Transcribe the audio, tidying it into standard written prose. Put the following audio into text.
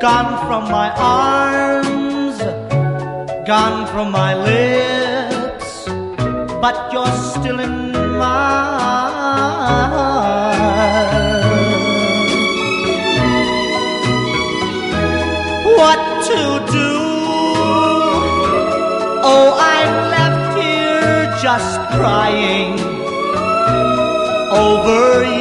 gone from my arms, gone from my lips, but you're still in my heart. What to do? Oh, I'm left here just crying over you.